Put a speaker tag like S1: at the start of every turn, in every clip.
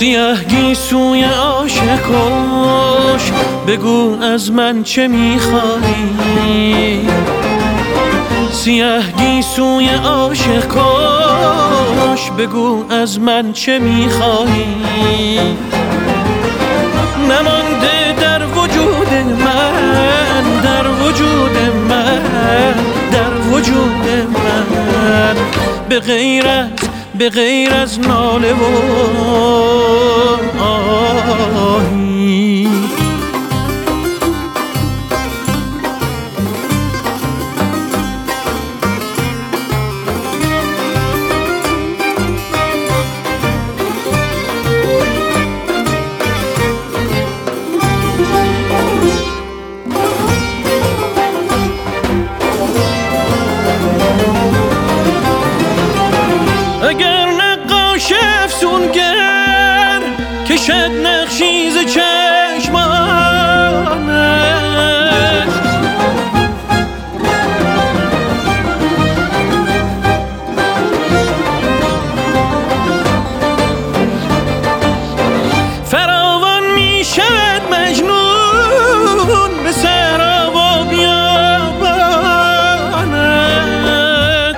S1: سیاه گیسوی عاشقاش بگو از من چه میخوایی. سیاه گیسوی عاشقاش بگو از من چه میخوایی. نمانده در وجود من، در وجود من، در وجود من به غیر از ناله و آهی. اگر نقاش افسونگر کشد نقشی ز چشمانت، فراوان می شود مجنون به صحرا و بیابانت.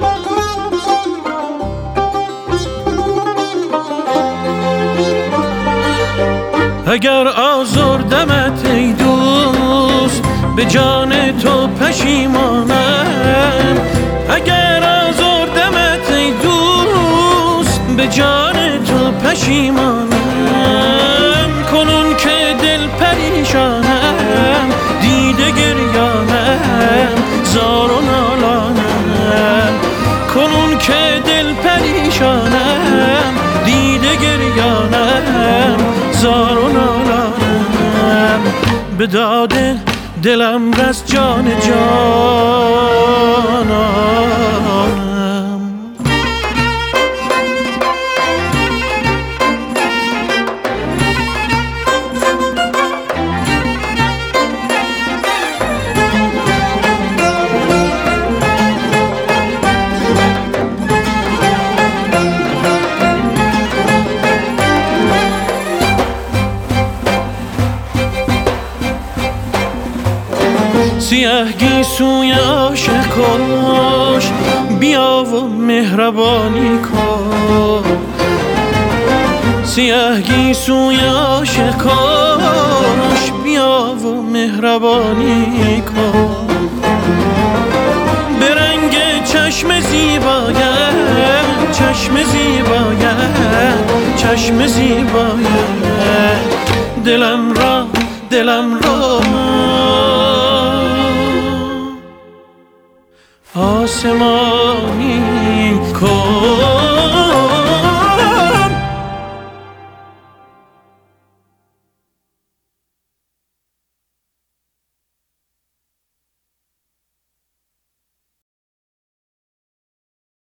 S1: اگر آزردمت ای دوست به جان تو پشیمانم. اگر آزردمت ای دوست به جان تو پشیمانم. کنون که دل پریشانم دیده گریانم زار و نالانم. کنون که دل پریشانم دیده گریانم زار و نالانم. به داد دلم رس جان جانانم. سیاه گیسوی عاشقاش بیا و مهربانی کن. سیاه گیسوی عاشقاش بیا و مهربانی کن. به رنگ چشم زیبایت، چشم زیبایت، چشم زیبایت دلم را آسمان